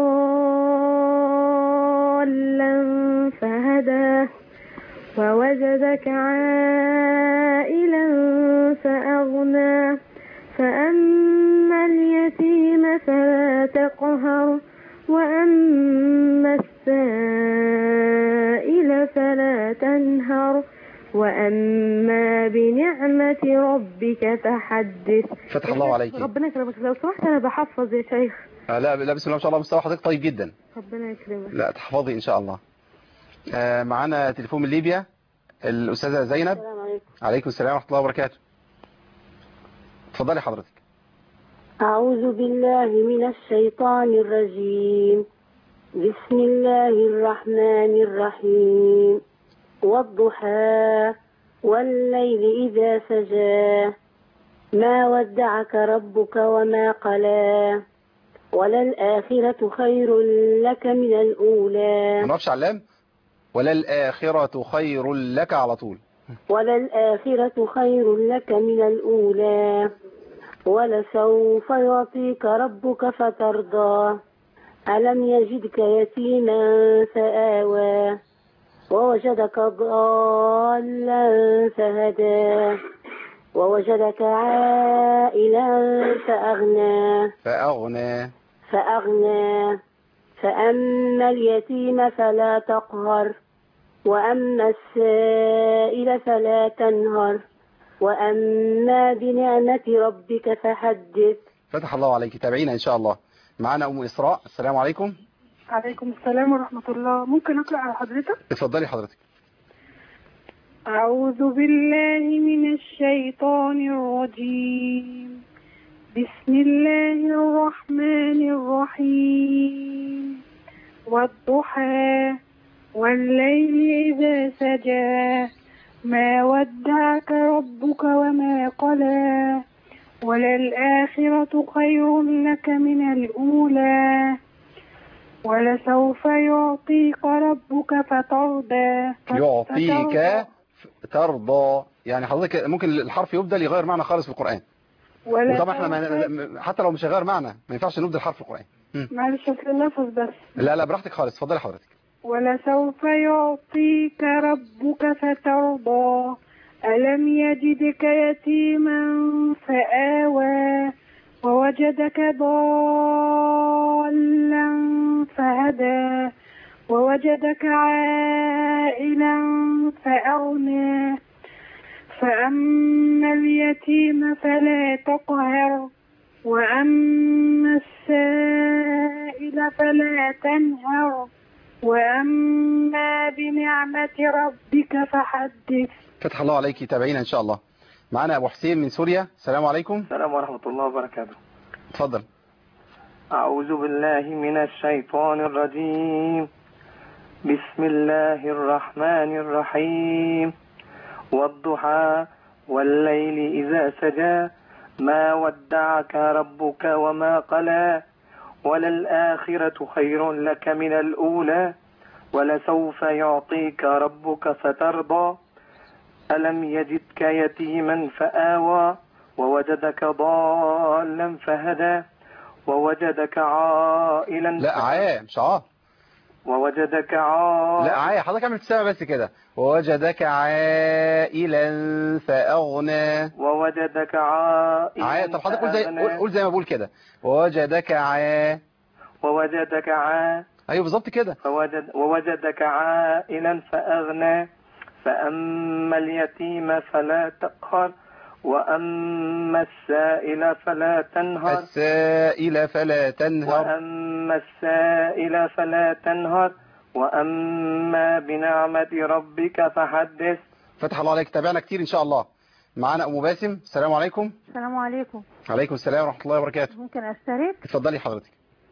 ضالا فهدى ووجدك عائلا فأغنى فأما اليتيم فلا تقهر وأما السائل فلا تنهر وأما بنعمة ربك فحدث. فتح الله عليك. ربنا يكرمك. لو سمحت أنا بحفظ يا شيخ. آه لا لا بسم الله ما شاء الله مستوى حضرتك طيب جدا. ربنا يكرمك. لا تحفظي إن شاء الله. آه معانا تليفون من ليبيا الأستاذة زينب. السلام عليكم. عليكم السلام ورحمة الله وبركاته. اتفضلي حضرتك. أعوذ بالله من الشيطان الرجيم. بسم الله الرحمن الرحيم. والضحى والليل إذا سجى ما ودعك ربك وما قلى وللآخرة خير لك من الأولى. ما نقفش على اللام. وللآخرة خير لك على طول. وللآخرة خير لك من الأولى ولسوف يعطيك ربك فترضى ألم يجدك يتيما فآوى ووجدك ضالا فهدى ووجدك عائلا فأغنى فأغنى فأغنى فأما اليتيم فلا تقهر وأما السائل فلا تنهر وأما بنعمة ربك فحدث. فتح الله عليك. تابعينا إن شاء الله. معنا أم إسراء. السلام عليكم. عليكم السلام ورحمة الله. ممكن أقرأ على حضرتك؟ اتفضلي حضرتك. أعوذ بالله من الشيطان الرجيم. بسم الله الرحمن الرحيم. والضحى والليل إذا سجى ما ودعك ربك وما قلى وللآخرة خير لك من الأولى ولسوف يعطيك ربك فترضى. يعطيك ترضى يعني حضرتك ممكن الحرف يبدل يغير معنى خالص في القرآن. وطبعا احنا ما حتى لو مش هيغير معنى ما ينفعش نبدل حرف في القرآن. معلش اصل النفس بس. لا لا براحتك خالص. اتفضلي حضرتك. ولسوف يعطيك ربك فترضى ألم يجدك يتيما فآوى ووجدك ضالا فهدى ووجدك عائلا فأغنى فأما اليتيم فلا تقهر وأما السائل فلا تنهر وأما بنعمة ربك فحدث. فتح الله عليك. تابعينا إن شاء الله. معنا أبو حسين من سوريا. السلام عليكم. السلام ورحمة الله وبركاته. اتفضل. أعوذ بالله من الشيطان الرجيم. بسم الله الرحمن الرحيم. والضحى والليل إذا سجى ما ودعك ربك وما قلى وللآخرة خير لك من الأولى ولسوف يعطيك ربك فترضى ألم يجدك يتيما فآوى ووجدك ضالا فهدى ووجدك عائلا لا عاء مش عاء ووجدك عائلا لا عاء حضرتك عمل تسمع بس كده. ووجدك عائلا فأغنى ووجدك عائلا عاء. طب حضرتك قول زي قول زي ما بقول كده. ووجدك عاء ووجدك عائلا. ايوه بالظبط كده. فوجد ووجدك عائلا فأغنى فأما اليتيم فلا تقهر وأما السائل فلا تنهر السائل فلا تنهر وأما السائل فلا تنهر وأما بنعمة ربك فحدث. فتح الله عليك. تابعنا كتير إن شاء الله. معنا أم باسم. السلام عليكم. السلام عليكم. عليكم السلام ورحمة الله وبركاته. ممكن أشترك؟ اتفضلي حضرتك.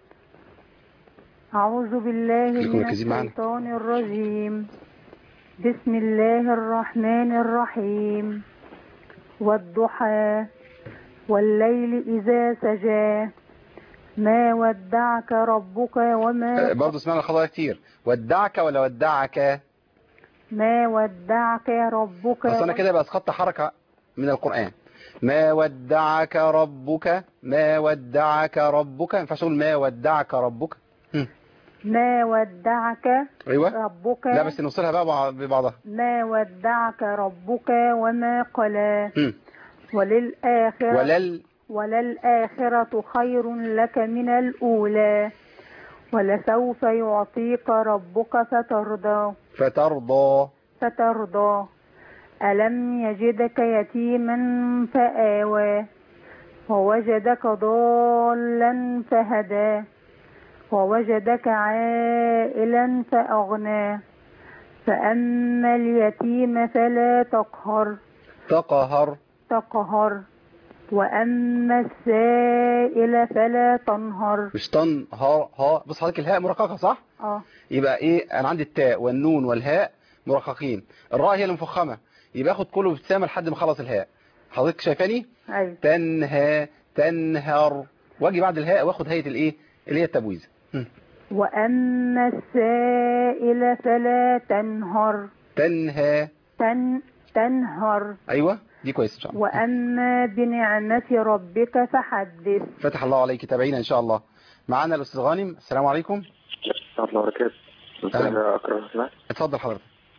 أعوذ بالله من الشيطان الرجيم. بسم الله الرحمن الرحيم. والضحى والليل إذا سجى ما ودعك ربك وما برضه سمعنا الخطأ كتير. ودعك ولا ودعك؟ ما ودعك ربك. بس أنا كده بقى اسقطت حركة من القرآن. ما ودعك ربك ما ودعك ربك. ما ينفعش اقول ما ودعك ربك. ما ودعك أيوة. ربك. لا بس نوصلها بقى ببعضها. ما ودعك ربك وما قلى وللآخرة ولل وللآخرة خير لك من الأولى ولسوف يعطيك ربك فترضى فترضى فترضى ألم يجدك يتيما فآوى ووجدك ضالا فهدى ووجدك عائلا فأغنى فأما اليتيم فلا تقهر تقهر تقهر وأما السائل فلا تنهر. مش تنهر ها. بص حضرتك الهاء مرققة صح؟ اه يبقى ايه انا عندي التاء والنون والهاء مرققين. الراء هي المفخمة يبقى اخد كله بابتسامة لحد ما اخلص الهاء. حضرتك شايفاني؟ ايوه. تنهى تنهر واجي بعد الهاء واخد هيئة الايه اللي هي التبويزة. وأما السائل فلا تنهر. تنهى تن تنهر. ايوه دي كويس ان شاء الله. وأما بنعمة ربك فحدث. فتح الله عليك. تابعينا ان شاء الله. معانا الاستاذ غانم. السلام عليكم. ورحمة الله وبركاته. أكرم. اتفضل حضرتك.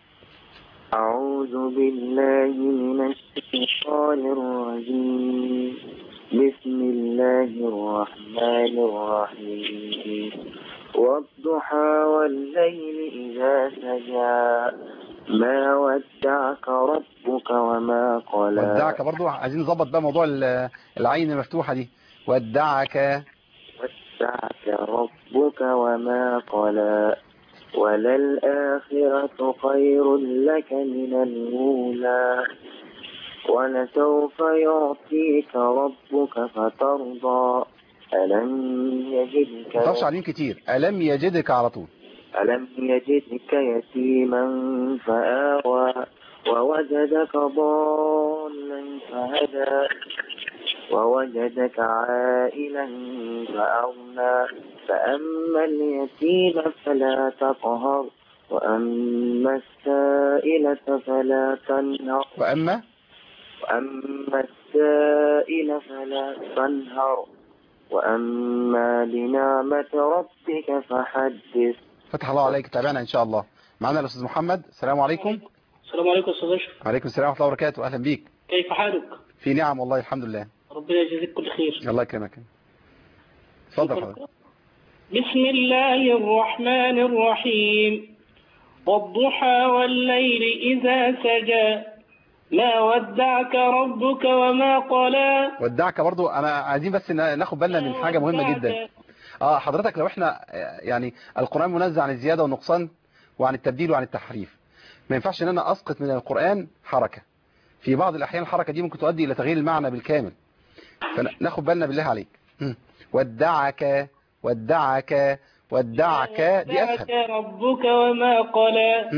أعوذ بالله من الشيطان الرجيم. بسم الله الرحمن الرحيم. والضحى والليل إذا سجى ما ودعك ربك وما قلى. ودعك برضو عايزين نظبط بقى موضوع العين المفتوحة دي. ودعك ودعك ربك وما قلى وللآخرة خير لك من الأولى ولسوف يعطيك ربك فترضى ألم يجدك. ما تخافش عليهم كتير. ألم يجدك على طول. ألم يجدك يتيما فآوى ووجدك ضالا فهدى ووجدك عائلا فأغنى فأما اليتيم فلا تقهر وأما السائل فلا تنهر وأما وأما السائل فلا تنهر وأما بنعمة ربك فحدث. فتح الله عليك. تابعنا إن شاء الله. معنا الأستاذ محمد. السلام عليكم. السلام عليكم أستاذ أشرف. وعليكم السلام ورحمة الله وبركاته. أهلا بيك. كيف حالك؟ في نعم والله الحمد لله. ربنا يجزيك كل خير. الله يكرمك. اتفضل حضرتك. بسم الله الرحمن الرحيم والضحى والليل إذا سجى ما ودعك ربك وما قلى. ودعك برضو أنا عايزين بس ناخد بالنا من حاجة مهمة جدا. اه حضرتك لو احنا يعني القرآن منزه عن الزيادة والنقصان وعن التبديل وعن التحريف، ما ينفعش ان انا اسقط من القرآن حركة. في بعض الاحيان الحركة دي ممكن تؤدي الى تغيير المعنى بالكامل، فناخد بالنا بالله عليك. ودعك ودعك ودعك دي اسهل. ربك وما قلى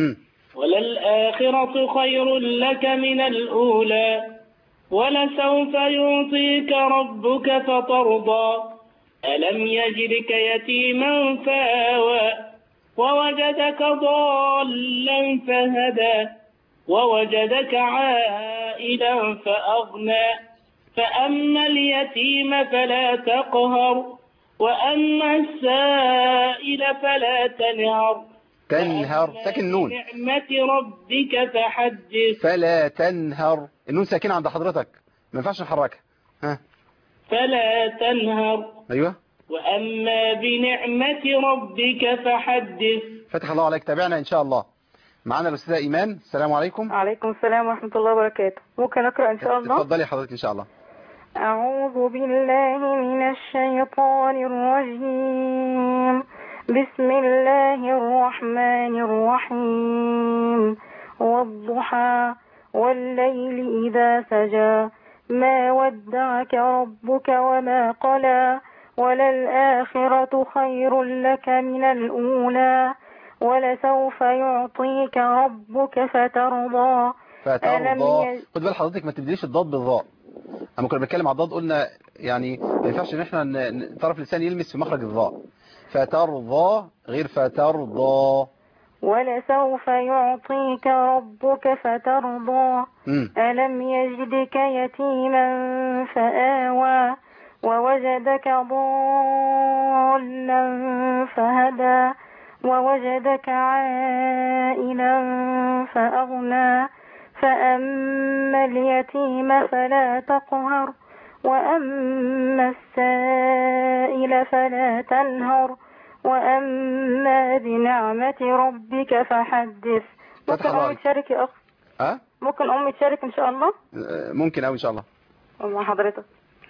وللآخرة خير لك من الأولى ولسوف يعطيك ربك فترضى ألم يجدك يتيما فآوى ووجدك ضالا فهدى ووجدك عائلا فأغنى فأما اليتيم فلا تقهر وأما السائل فلا تنهر تنهر ساكن نون نعمة ربك فحدث. فلا تنهر النون ساكنة عند حضرتك ما ينفعش نحركها. ها فلا تنهر. ايوه. وأما بنعمة ربك فحدث. فتح الله عليك. تابعنا ان شاء الله. معانا الأستاذة إيمان. السلام عليكم. وعليكم السلام ورحمة الله وبركاته. ممكن أقرأ إن شاء الله؟ اتفضلي حضرتك إن شاء الله. أعوذ بالله من الشيطان الرجيم. بسم الله الرحمن الرحيم. والضحى والليل إذا سجى ما ودعك ربك وما قلى وللآخرة خير لك من الأولى ولسوف يعطيك ربك فترضى. فترضى. خد بال حضرتك ما تبدليش الضاد بالضاء. اما كنا بنتكلم على الضاد قلنا يعني ما ينفعش ان احنا طرف اللسان يلمس في مخرج الضاء. فترضى غير فترضى. ولسوف يعطيك ربك فترضى. م. ألم يجدك يتيما فآوى ووجدك ضالا فهدى ووجدك عائلا فأغنى فأما اليتيم فلا تقهر وأما السائل فلا تنهر وأما بنعمة ربك فحدث. ممكن أمي تشارك يا أخ؟ أه؟ ممكن أمي تشارك إن شاء الله؟ ممكن أوي إن شاء الله. مع حضرتك.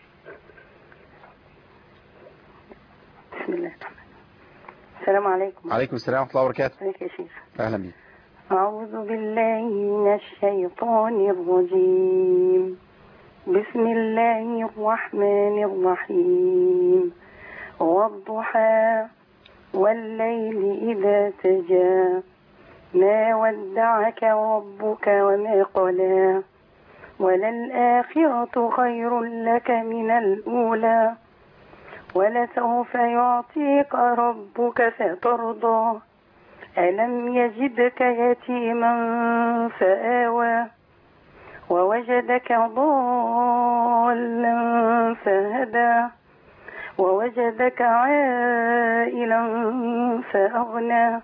بسم الله. السلام عليكم. عليكم السلام ورحمة الله وبركاته. عليك يا شيخ. أهلا بيك. أعوذ بالله من الشيطان الرجيم. بسم الله الرحمن الرحيم. والضحى والليل إذا سجى ما ودعك ربك وما قلى وللآخرة خير لك من الأولى ولسوف يعطيك ربك فترضى. ألم يجدك يتيما فآوى ووجدك ضالا فهدى ووجدك عائلا فأغنى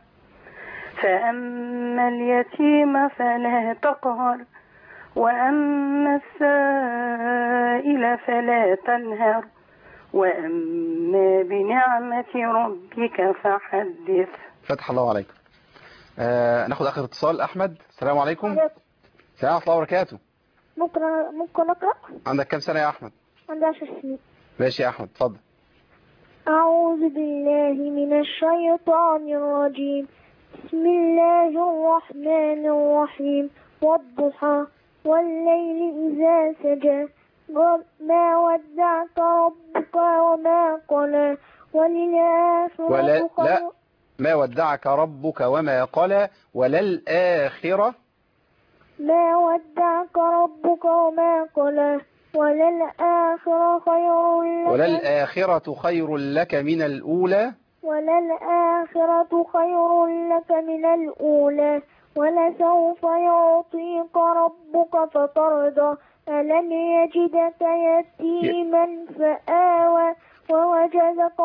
فأما اليتيم فلا تقهر وأما السائل فلا تنهر وأما بنعمة ربك فحدث. فتح الله عليكم. آه ناخد آخر اتصال. أحمد. السلام عليكم. عليكم. السلام ورحمة الله وبركاته. ممكن ممكن أقرأ؟ عندك كم سنة يا أحمد؟ عندي عشر سنين. ماشي يا أحمد اتفضل. أعوذ بالله من الشيطان الرجيم. بسم الله الرحمن الرحيم. والضحى والليل إذا سجى ما ودعك ربك وما قلى وللآخرة ولا خير. لا ما ودعك ربك وما قلى وللآخرة ما ودعك ربك وما قلى وللآخرة خير لك وللآخرة خير لك من الأولى وللآخرة خير لك من الأولى ولسوف يعطيك ربك فترضى. ألم يجدك يتيما فآوى ووجدك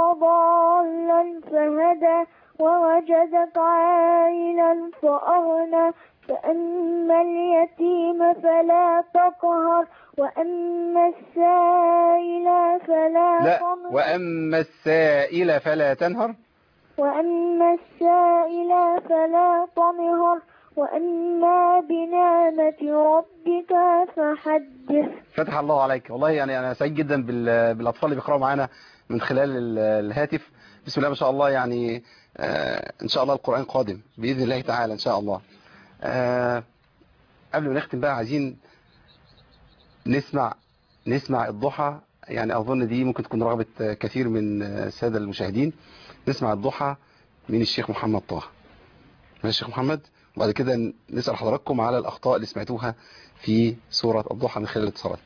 ضالا فهدى ووجدك عائلا فأغنى فأما اليتيم فلا تقهر وأما السائل فلا لا تنهر وأما السائل فلا تنهر وأما السائل فلا تنهر وأما بنعمة ربك فحدث. فتح الله عليك. والله يعني أنا سعيد جدا بال- بالأطفال اللي بيقرأوا معانا من خلال ال- الهاتف. بسم الله ما شاء الله. يعني آه إن شاء الله القرآن قادم بإذن الله تعالى إن شاء الله. آه قبل ما نختم بقى عايزين نسمع نسمع الضحى. يعني أظن دي ممكن تكون رغبة كثير من السادة المشاهدين. نسمع الضحى من الشيخ محمد طه. من الشيخ محمد، وبعد كده نسأل حضراتكم على الأخطاء اللي سمعتوها في سورة الضحى من خلال الاتصالات.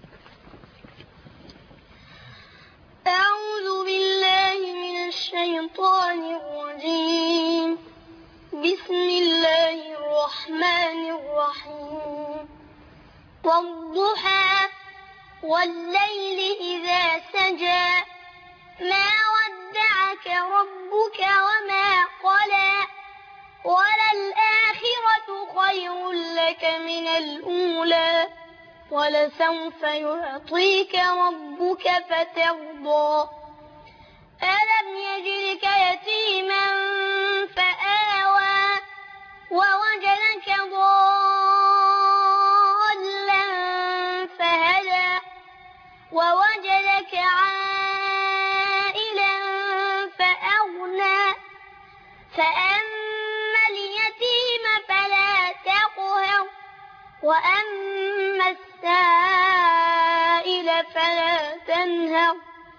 أعوذ بالله من الشيطان الرجيم. بسم الله الرحمن الرحيم. والضحى والليل إذا سجى ما ودعك ربك وما قلى وللآخرة خير لك من الأولى ولسوف يعطيك ربك فترضى. ألم يجدك يتيما فآوى ووجدك ضالا فهدى ووجدك عائلا فأغنى فأما اليتيم فلا تقهر وأما السائل فلا تنهر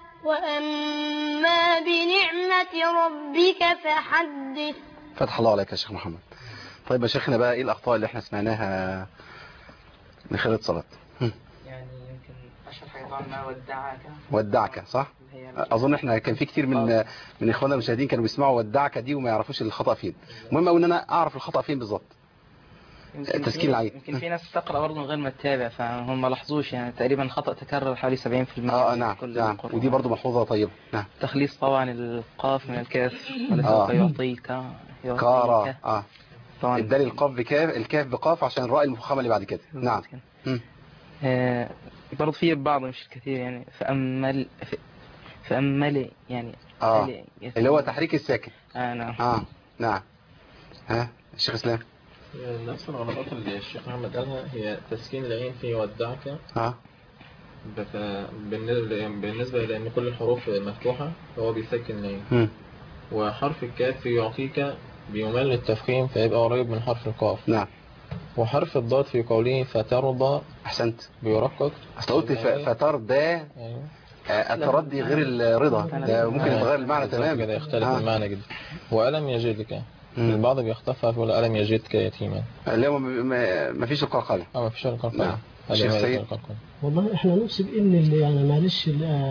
وأما بنعمة ربك فحدث. فتح الله عليك يا شيخ محمد. طيب يا شيخنا بقى ايه الأخطاء اللي احنا سمعناها من خلال الصلاة؟ يعني يمكن أشهر حاجة طبعا ما ودعك ودعك صح؟ أظن احنا كان في كتير من من إخواننا المشاهدين كانوا بيسمعوا ودعك دي وما يعرفوش الخطأ فين. المهم أقول إن أنا أعرف الخطأ فين بالظبط. تسكين العين. يمكن في ناس تقرأ برضه من غير ما تتابع فهم ما لاحظوش يعني تقريبا خطأ تكرر حوالي سبعين في المية. اه نعم نعم ودي برضه ملحوظة طيبة. نعم. تخليص طبعا القاف من الكاف ولسوف آه. يعطيك كارا اه الدال القاف بكاف الكاف بقاف عشان الراء المفخمة اللي بعد كده. نعم. آه برضه في بعض مش الكثير يعني فأمل فأمل يعني اه اللي هو تحريك الساكن. اه نعم. اه نعم. ها الشيخ اسلام. نفس الغلطات اللي الشيخ محمد قالها هي تسكين العين في ودعك. اه بالنسبة بالنسبة لأن كل الحروف مفتوحة فهو بيسكن العين. وحرف الكاف في يعطيك بيمل التفخيم فيبقى قريب من حرف القاف. نعم. وحرف الضاد في قوله فترضى احسنت بيرقق. اصل قلت فترضى التردي غير الرضا ده ممكن يتغير المعنى تماما كده يختلف آه. المعنى جدا. وألم يجدك البعض بيخطفها يقول ألم يجدك يتيما اللي هو ما فيش القلقلة. اه ما فيش القلقلة. نعم. الشيخ سيد. والله احنا نقصد ان اللي يعني معلش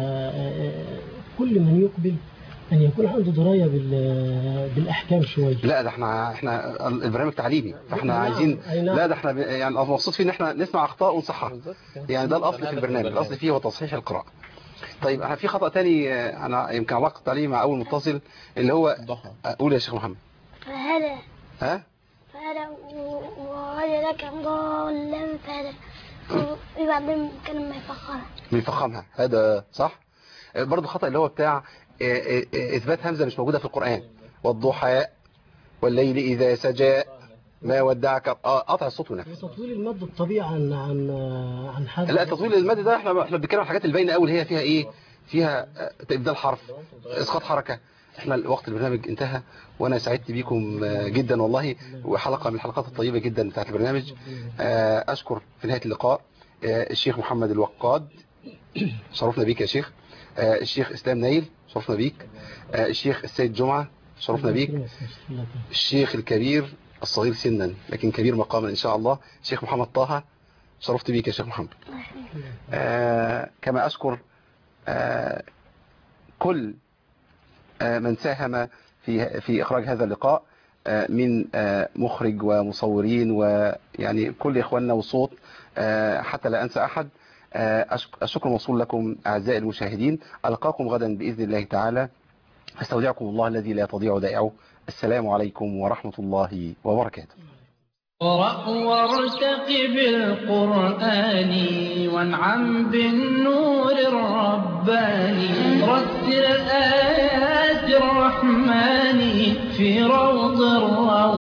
كل من يقبل ان يكون عنده درايه بالاحكام شويه. لا ده احنا احنا البرنامج تعليمي فاحنا عايزين لا ده احنا يعني مبسوط فيه ان احنا نسمع اخطاء ونصحها. يعني ده الاصل في البرنامج. الاصل فيه هو تصحيح القراءه. طيب انا في خطأ تاني انا يمكن علاقه تعليمي مع اول متصل اللي هو قول يا شيخ محمد. فهدى. ها؟ فهدى ووجدك ضالا فهدى. في بعضهم كان ما يفخمها. ما يفخمها هذا صح؟ برضه خطأ اللي هو بتاع اثبات همزه مش موجوده في القرآن. والضحى والليل اذا سجى ما ودعك قطع الصوت ونفس. تطويل المد الطبيعي عن عن عن حاجه. لا تطويل المد ده احنا احنا بنتكلم عن الحاجات اللي باينه قوي اللي هي فيها ايه؟ فيها ابدال حرف اسقاط حركه. احنا وقت البرنامج انتهى وانا سعدت بيكم جدا والله وحلقه من الحلقات الطيبه جدا بتاعت البرنامج. اشكر في نهايه اللقاء الشيخ محمد الوقاد شرفنا بيك يا شيخ. الشيخ اسلام نايل شرفنا بيك. الشيخ السيد جمعه شرفنا بيك. الشيخ الكبير الصغير سنا لكن كبير مقاما ان شاء الله الشيخ محمد طه شرفت بيك يا شيخ محمد. آه كما اشكر آه كل آه من ساهم في في اخراج هذا اللقاء آه من آه مخرج ومصورين ويعني كل اخواننا وصوت آه حتى لا انسى احد. آه الشكر موصول لكم اعزائي المشاهدين. القاكم غدا باذن الله تعالى. استودعكم الله الذي لا تضيع ودائعه. السلام عليكم ورحمة الله وبركاته. اقرأ وارتقب بالقرآن وانعم بالنور الرباني رتل آيات الرحمن في روض الروض